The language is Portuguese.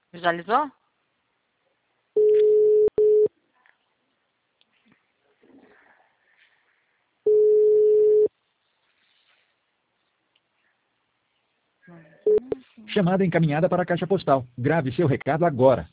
Visualizou? Chamada encaminhada para a caixa postal. Grave seu recado agora.